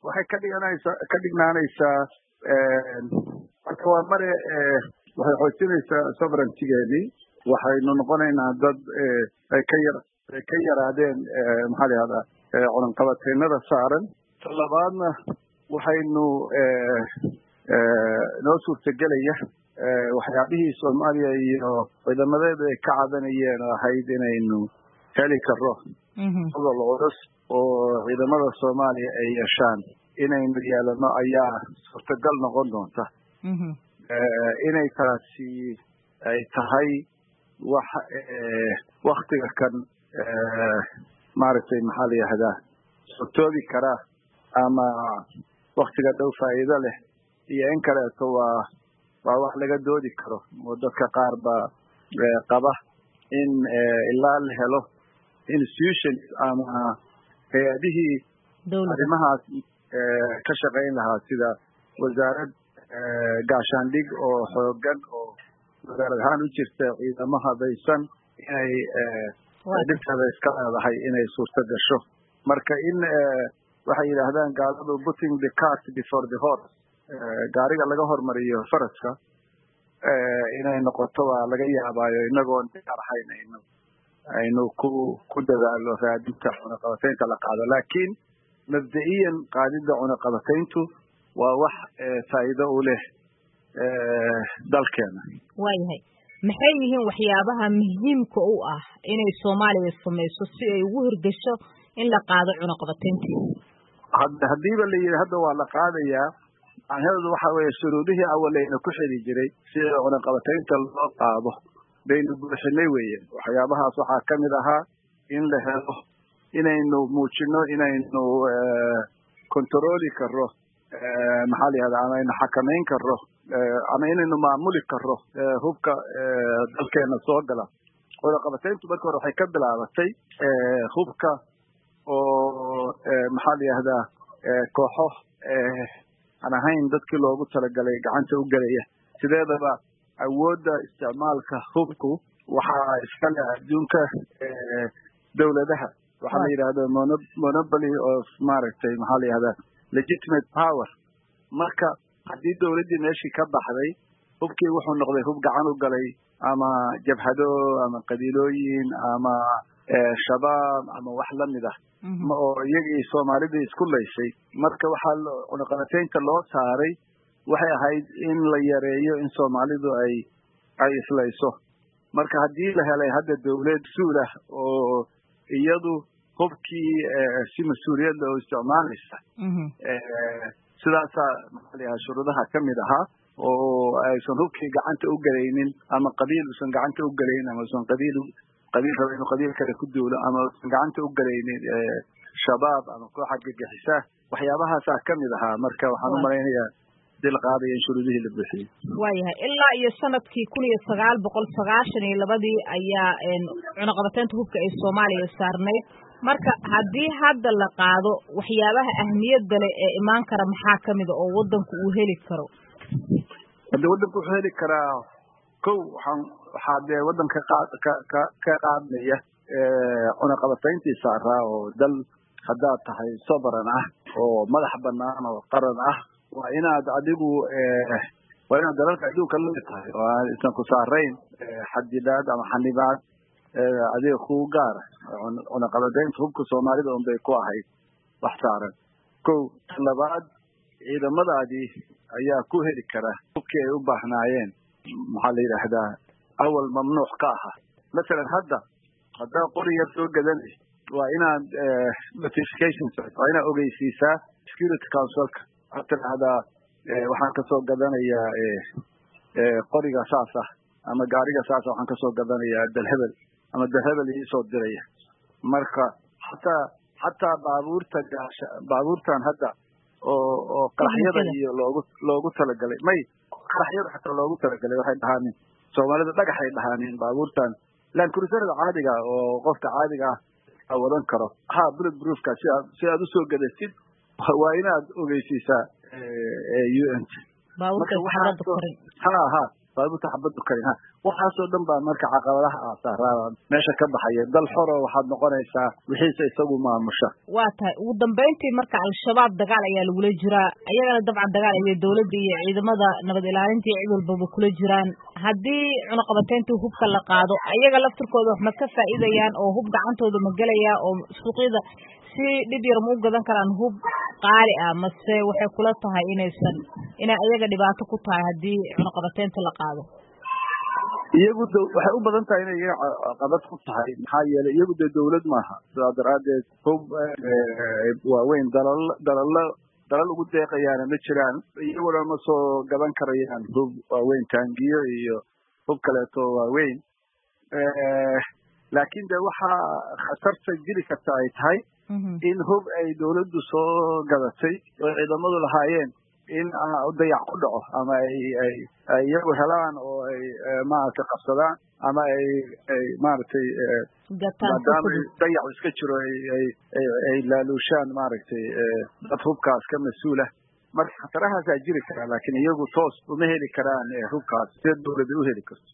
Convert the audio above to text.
waxay ka dhignaanaysaa marka waa mare waxay xoojinaysaa sovereignty-geeni waxaynu noqonaynaa dad ay ka yaraadeen maxaa la yihahdaa cunaqabateynada saaran talabaadna waxaynu noo suurtagelaya waxyaabihii Soomaaliya iyo ciidamadeeda ay ka cadanayeen ahayd inaynu heli karo gobol culus oo ciidamada Soomaaliya ay yeeshaan inaynu yeelano ayaa suurtagal noqon doonta inay taasi ay tahay wax waqtiga kan maaragtay maxaa la yihahdaa suurtoobi kara ama waqtiga dhow faa'iido leh iyo in kaleeto waa wax laga doodi karo oo dadka qaar baa qaba in ilaa la helo institutions ama hay'adihii arrimahaas ka shaqayn lahaa sida wasaarad gaashaandhig oo xoogan oo wasaarad ahaan u jirta ciidamo habaysan inay dhibteeda iska leedahay inay suurto gasho marka in waxay yidhaahdaan gaaladu putting the cart before the horse gaariga laga hormariyo faraska inay noqoto waa laga yaabaayo inagoon diyaar ahayn aynu ku dadaalo raadinta cunaqabataynta la qaado laakiin mabda'iyan qaadida cunaqabatayntu waa wax faa'iido u leh dalkeena waayahay maxay yihiin waxyaabaha muhiimka u ah inay Soomaaliya samayso si ay ugu hirgasho in la qaado cunaqabataynta haddiiba la yidhi hadda waa la qaadayaa macnaheedu waxa weeye shuruudihii awaleyna ku xiri jiray si cunaqabataynta loo qaado baynu buuxinay weeye waxyaabahaas waxaa ka mid ahaa in la helo inaynu muujino inaynu controli karo maxaa la yihahdaa ama aynu xakamayn karo ama inaynu maamuli karo hubka dalkeena soo gala cunaqabatayntu marka hore waxay ka bilaabatay hubka oo maxaa la yihahdaa kooxo aan ahayn dadkii loogu talagalay gacanta u gelaya sideedaba awoodda isticmaalka hubku waxaa iska leh adduunka dawladaha waxaa la yidhahdaa monopoly of maaragtay maxaa la yihahdaa legitimate power marka haddii dawladdii meeshii ka baxday hubkii wuxuu noqday hub gacan u galay ama jabhado ama qabiilooyin ama shabaab ama wax lamid ah oo iyagii Soomaalida isku leysay marka waxaa cunaqabataynta loo saaray waxay ahayd in la yareeyo in Soomaalidu ay islayso marka haddii la helay hadda dawlad suulah oo iyadu hubkii si mas'uuliyad loo isticmaalaysa sidaasa maxaa la yihahdaa shuruudaha ka mid ahaa oo aysan hubkii gacanta u galaynin ama qabiil usan gacanta u galaynin ama usan qabiil raba inuu qabiil kale ku duulo ama usan gacanta u galaynin shabaab ama kooxa gagixisa waxyaabahaasaa ka mid ahaa marka waxaan u malaynayaa dil qaadaya in shuruudihii la buuxiyey waayahay ilaa iyo sanadkii 1992 ayaa cunaqabataynta hubka ee Soomaaliya saarnayd marka haddii hadda la qaado waxyaabaha ahmiyadda leh ee imaan kara maxaa ka mid ah oo wadanku uu heli karo hadda wadanku wuxuu heli karaa kow waxaa dee wadanka ka qaadnaya cunaqabatayntii saaraa oo dal haddaad tahay sovereign ah oo madax banaan oo qaran ah waa inaad adigu waa inaad dalalka adduunka la mid tahay oo aan isan ku saarayn xadidaad ama xanibaad adiga kugu gaara cunaqabataynta hubka Soomaalida un bay ku ahayd wax saaran kow labaad ciidamadaadii ayaa ku heli kara hubkii ay u baahnaayeen maxaa la yidhaahdaa awal mamnuuc ka ahaa masalan haddaa qori yar soo gadanay waa inaad notifications waa inaad ogeysiisaa security councilka waxaad tidhahdaa waxaan kasoo gadanayaa qoriga saas ah ama gaariga saas waxaan kasoo gadanayaa dalhebel ama dalhebel iisoo diraya marka xataa baabuurtan hadda oo qaraxyada iyo loogu talagalay qaraxyada xataa loogu talagalay waxay dhahaanin Soomaalida dhagaxay dhahaanin baabuurtan lan cruiserada caadiga oo qofka caadiga ah wadan karo bullet proofka si aad u soo gadatid waa inaad ogeysiisaa UN baabuurka baabuurta xabaddu karin waxaasoo dhan baa marka caqabadaha aasaaraan meesha ka baxaya dal xoro waxaad noqonaysaa wixiisa isagu maamusha. waa tahay ugu dambeyntii marka al-shabaab dagaal ayaa lagula jiraa ayagana dabcan dagaal ayay dawladda iyo ciidamada nabad ilaalinta iyo cid walbaba kula jiraan haddii cunaqabateyntii hubka la qaado ayaga laftirkooda wax ma ka faa'iidayaan oo hub gacantooda ma gelaya oo suuqyada si dhib yar ma u gadan karaan hub qaali ah mase waxay kula tahay inay ayaga dhibaato ku tahay haddii cunaqabateynta la qaado? iyagu waxay u badan tahay inay iyaga caqabad ku tahay maxaa yeelay iyagu dee dawlad maaha sidaa daraadeed hub waaweyn dalal ugu deeqayaana ma jiraan iyaguna ma soo gadan karayaan hub waaweyn taangiyo iyo hub kaleeto waaweyn laakiin de waxaa khatarta geli karta ay tahay in hub ay dawladdu soo gadatay oo ciidamadu lahaayeen in dayac ku dhaco ama ay iyagu helaan oo ay maaragtay qabsadaan ama ay maaragtay maadaama dayac iska jiro ay laaluushaan maaragtay dad hubkaas ka mas-uulah marka khatarahaasaa jiri karaa laakiin iyagu toos uma heli karaan hubkaas sida dawladda u heli karto.